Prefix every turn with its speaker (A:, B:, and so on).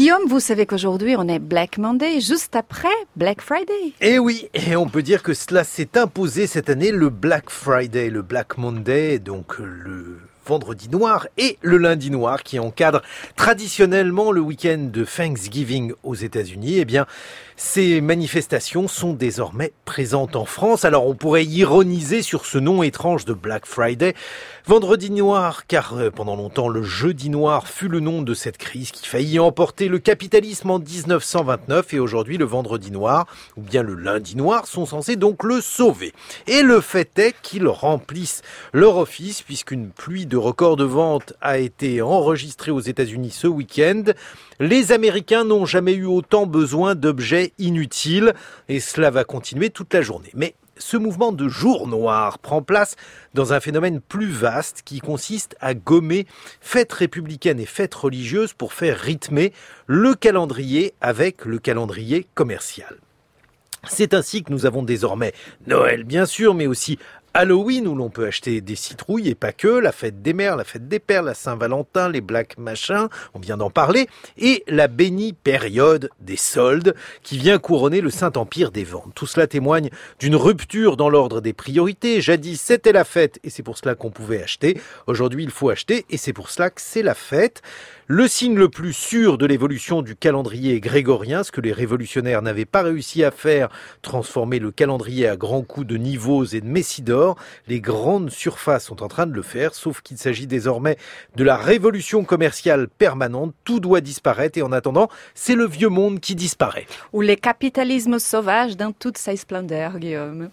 A: Guillaume, vous savez qu'aujourd'hui on est Black Monday, juste après Black Friday.
B: Et oui, et on peut dire que cela s'est imposé cette année, le Black Friday, le Black Monday, donc le vendredi noir et le lundi noir qui encadre traditionnellement le week-end de Thanksgiving aux États-Unis. Eh bien, ces manifestations sont désormais présentes en France. Alors, on pourrait ironiser sur ce nom étrange de Black Friday. Vendredi noir, car pendant longtemps, le jeudi noir fut le nom de cette crise qui faillit emporter le capitalisme en 1929. Et aujourd'hui, le vendredi noir, ou bien le lundi noir, sont censés donc le sauver. Et le fait est qu'ils remplissent leur office, puisqu'une pluie de records de vente a été enregistrée aux États-Unis ce week-end. Les Américains n'ont jamais eu autant besoin d'objets inutiles, et cela va continuer toute la journée. Mais ce mouvement de jour noir prend place dans un phénomène plus vaste qui consiste à gommer fêtes républicaines et fêtes religieuses pour faire rythmer le calendrier avec le calendrier commercial. C'est ainsi que nous avons désormais Noël bien sûr, mais aussi Halloween où l'on peut acheter des citrouilles et pas que, la fête des mères, la fête des pères, la Saint-Valentin, les Black machins, on vient d'en parler, et la bénie période des soldes qui vient couronner le Saint-Empire des ventes. Tout cela témoigne d'une rupture dans l'ordre des priorités. Jadis, c'était la fête et c'est pour cela qu'on pouvait acheter. Aujourd'hui, il faut acheter et c'est pour cela que c'est la fête. Le signe le plus sûr de l'évolution du calendrier grégorien, ce que les révolutionnaires n'avaient pas réussi à faire, transformer le calendrier à grands coups de niveaux et de messidor. Les grandes surfaces sont en train de le faire, sauf qu'il s'agit désormais de la révolution commerciale permanente. Tout doit disparaître et en attendant, c'est le vieux monde qui disparaît.
A: Ou le capitalisme sauvage dans toute sa splendeur, Guillaume.